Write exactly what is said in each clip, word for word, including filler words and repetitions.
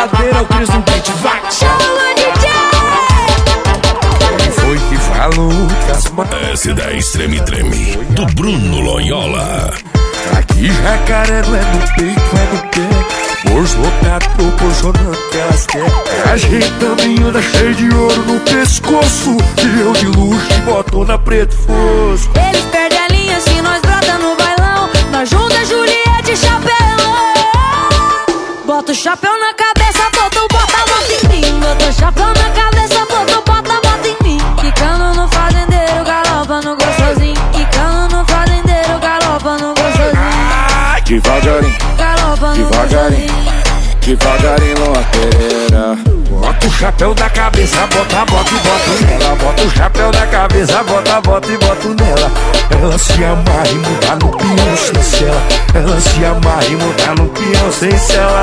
brincadeira, o Cris no beat, vai! Chama D J! Quem foi que falou que as ma... S dez Treme Treme, do Bruno Loyola. Aqui jacaré não é no peito, é no pé. Bolso lotado proporcionando que elas querem. É ajeitando e anda cheio de ouro no pescoço. E eu de luxo e botona preto fosco. Eles perdem a linha se nós brota no bailão. Nós junta Juliette e chapelão. Bota o chapéu na cabeça, bota o bota, bota em mim. Bota o chapéu na cabeça, bota o bota, bota em mim. Quicando no fazendeiro, galopa no gostosinho. Quicando no fazendeiro, galopa no gostosinho. Devagarinho, Galopa no devagarinho, gostosinho. devagarinho, Pereira. Bota o chapéu da cabeça, bota, bota e bota nela. Bota o chapéu da cabeça, bota, bota e bota nela. Ela se amarra e muda no peão sem cela. Ela se amarra e muda no peão sem cela.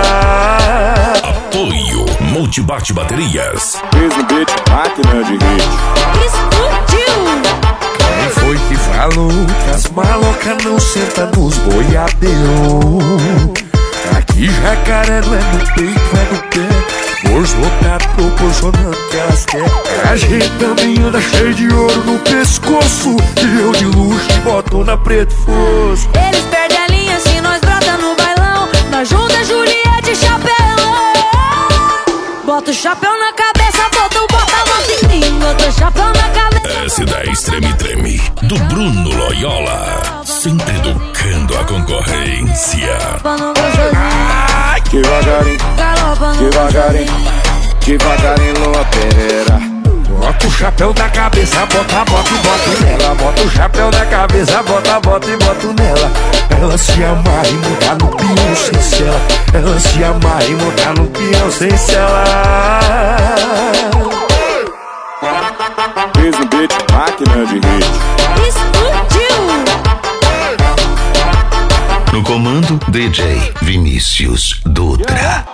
Apoio Multibate Baterias. Fez no beat, máquina de hit. Explodiu! Quem foi que falou que as malocas não sentam nos boiadeiros? Aqui jacaré não é no peito, é no pé. Bolso lotado proporcionando que elas querem. É ajeitando e anda cheio de ouro no pescoço. E eu de luxo e botona preto fosco. Eles perdem a linha se nós brota no bailão. Nós junta Juliette e chapelão. Bota o chapéu na cabeça, bota o bota, bota em mim. Bota o chapéu na cabeça. S dez Treme Treme, do Bruno Loyola. Sempre educando a concorrência. Galopa no gostosinho. Devagarinho, Galopa no devagarinho, gostosinho. devagarinho, Pereira. Bota o chapéu da cabeça, bota, bota e bota nela. Bota o chapéu da cabeça, bota, bota e bota nela. Ela se amarra e muda no peão sem cela. Ela se amarra e muda no peão sem cela. Fez no beat, máquina de hit. Explodiu! No comando, D J Vinícius Dutra.